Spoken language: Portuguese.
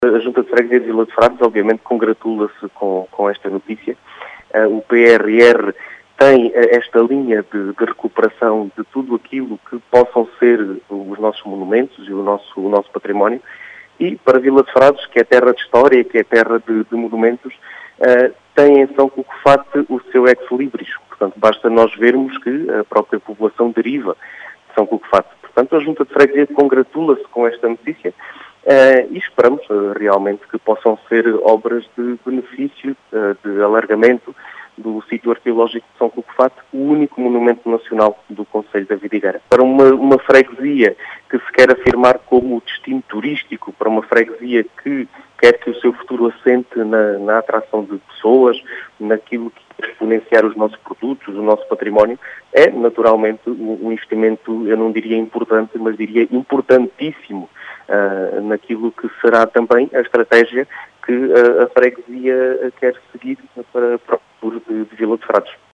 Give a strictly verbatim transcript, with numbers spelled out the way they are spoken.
A Junta de Freguesia de Vila de Frades, obviamente, congratula-se com, com esta notícia. Uh, o P R R tem uh, esta linha de, de recuperação de tudo aquilo que possam ser os nossos monumentos e o nosso, o nosso património. E para Vila de Frades, que é terra de história, que é terra de, de monumentos, uh, tem em São Cucufate o seu ex-libris. Portanto, basta nós vermos que a própria população deriva de São Cucufate. Portanto, a Junta de Freguesia congratula-se com esta notícia. Uh, e esperamos uh, realmente que possam ser obras de benefício, uh, de alargamento do sítio arqueológico de São Cucufate, o único monumento nacional do Concelho da Vidigueira. Para uma, uma freguesia que se quer afirmar como destino turístico, para uma freguesia que quer que o seu futuro assente na, na atração de pessoas, naquilo que exponenciar os nossos produtos, o nosso património, é naturalmente um, um investimento, eu não diria importante, mas diria importantíssimo uh, naquilo que será também a estratégia que uh, a freguesia quer seguir para, para o futuro de, de Vila de Frades.